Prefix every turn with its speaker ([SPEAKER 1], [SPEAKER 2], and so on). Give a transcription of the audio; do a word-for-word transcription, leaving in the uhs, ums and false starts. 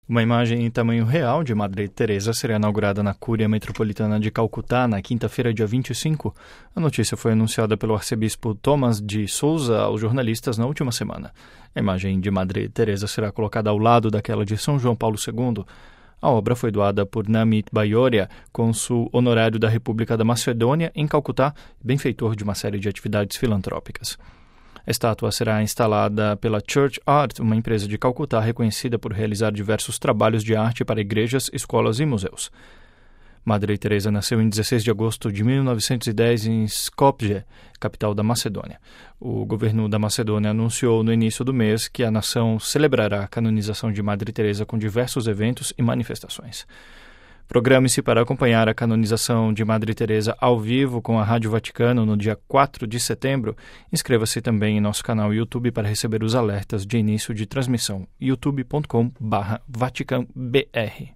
[SPEAKER 1] Uma imagem em tamanho real de Madre Teresa será inaugurada na Cúria Metropolitana de Calcutá na quinta-feira, dia vinte e cinco. A notícia foi anunciada pelo arcebispo Thomas de Souza aos jornalistas na última semana. A imagem de Madre Teresa será colocada ao lado daquela de São João Paulo segundo. A obra foi doada por Namit Bayoria, cônsul honorário da República da Macedônia em Calcutá, benfeitor de uma série de atividades filantrópicas. A estátua será instalada pela Church Art, uma empresa de Calcutá reconhecida por realizar diversos trabalhos de arte para igrejas, escolas e museus. Madre Teresa nasceu em dezesseis de agosto de mil novecentos e dez em Skopje, capital da Macedônia. O governo da Macedônia anunciou no início do mês que a nação celebrará a canonização de Madre Teresa com diversos eventos e manifestações. Programe-se para acompanhar a canonização de Madre Teresa ao vivo com a Rádio Vaticano no dia quatro de setembro. Inscreva-se também em nosso canal YouTube para receber os alertas de início de transmissão. youtube ponto com barra Vatican B R.